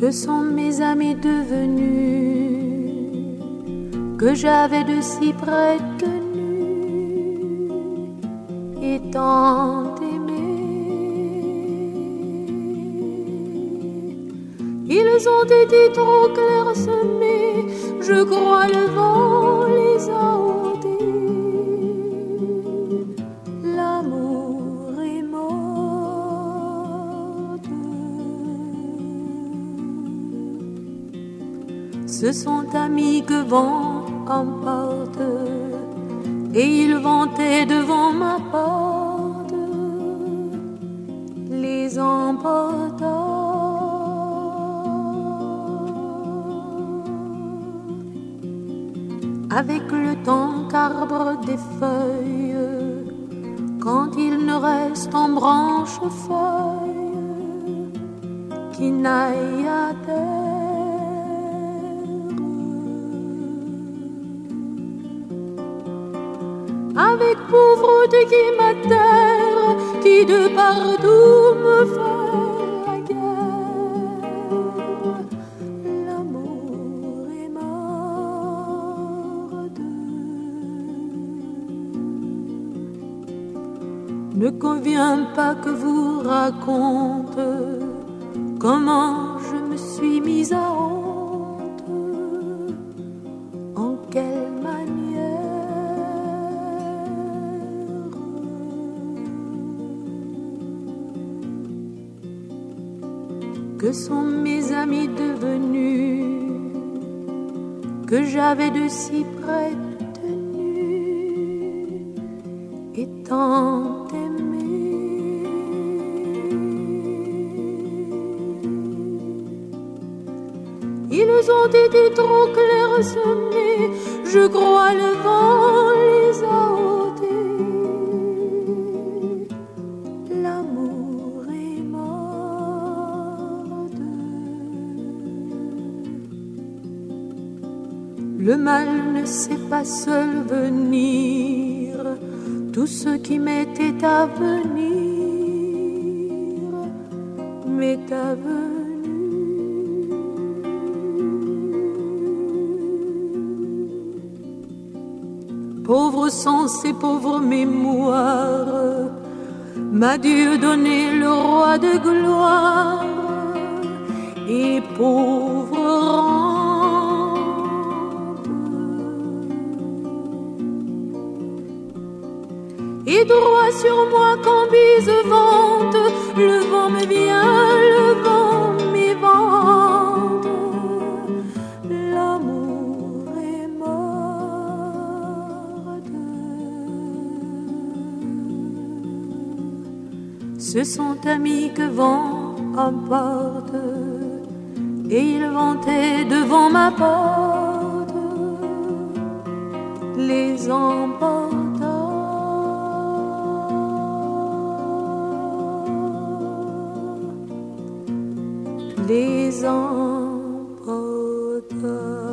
Que sont mes amis devenus, que j'avais de si près tenus et tant aimés. Ils ont été trop clairsemés, je crois le vent les a ôtés. L'amour est mort. Ce sont amis que vent emporte, et ils vantaient devant ma porte, les emporta. Avec le temps qu'arbre des feuilles, quand il ne reste en branche feuille qui n'aille à terre. Avec pauvreté qui m'atterre, qui de partout me fait la guerre. L'amour est mort. Ne convient pas que vous raconte comment je me suis mise à honte, en quelle manière. Que sont mes amis devenus, que j'avais de si près tenus et tant aimés. Ils ont été trop clairsemés, je crois le vent les a ôtés. L'amour est mort. Le mal ne sait pas seul venir, tout ce qui m'était à venir m'est avenu. Pauvre sens et pauvre mémoire, m'a Dieu donné le roi de gloire et pauvre rampe. Et droit sur moi quand bise vente, le vent me vient, le vent m'évente. L'amour est mort. Ce sont amis que vent emporte, et ils vantaient devant ma porte, les emporta. Les emporta.